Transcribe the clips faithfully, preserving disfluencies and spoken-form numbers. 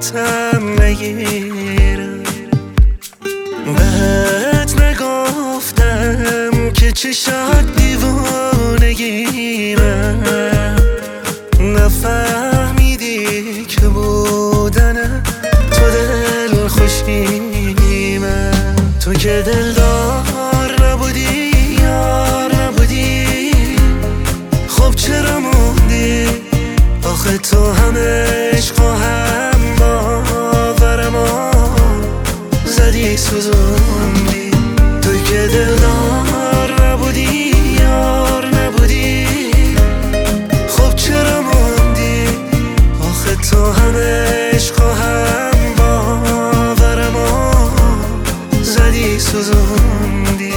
راحتم نگیرم. بهت نگفتم که چشات دیوانگیمه، نفهمیدی که بودن تو دل خوشیمه. تو که دلدار نبودی یار نبودی، خب چرا موندی؟ آخه تو هم عشق و هم باورمو زدی سوزوندی. تو که دلدار نبودی یار نبودی، خب چرا موندی؟ آخه تو هم عشق و هم باورمو زدی سوزوندی.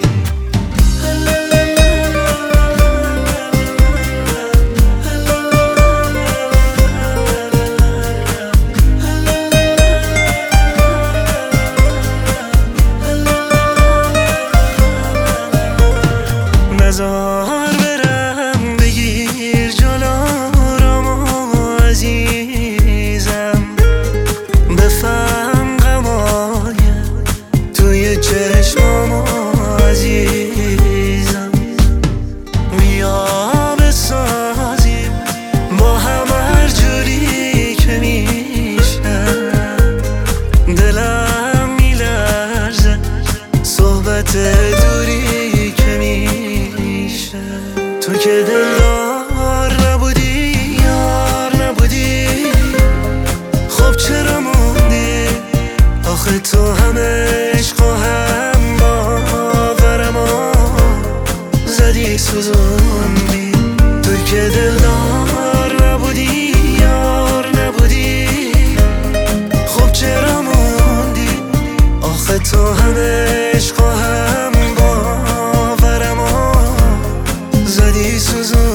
نزار برم بگیر جلومو عزیزم، بفهم غمای توی چشمامو عزیزم. بیا بسازیم با هم هر جوری که میشه، دلم میلرزه صحبت دوری که میشه. تو که دلدار نبودی یار نبودی، خب چرا موندی؟ آخه تو هم عشق و هم باورمو زدی سوزوندی. تو که دلدار نبودی یار نبودی، خب چرا موندی؟ آخه تو هم عشق و هم باورمو زدی سوزوندی.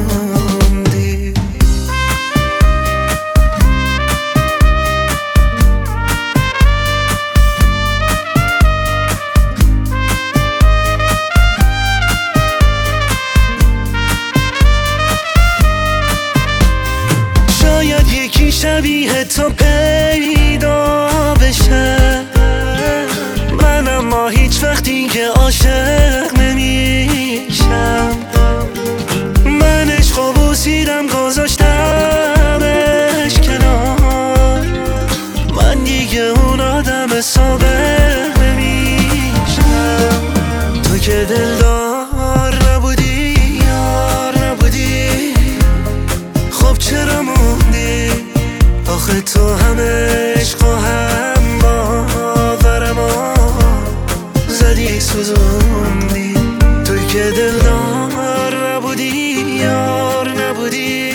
شاید یکی شبیه تو پیدا بشه، من اما هیچ وقتی که عاشق نمیشم. من عشقو بوسیدم گذاشتمش کنار، من دیگه اون آدم سابق نمیشم. تو که دلدار نبودی یار نبودی، خب چرا موندی؟ آخه تو هم عشق و هم باورمو زدی سوزوندی. تو که دلدار نبودی یار نبودی،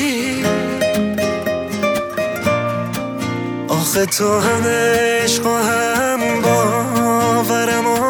آخه تو هم عشق و هم باورمو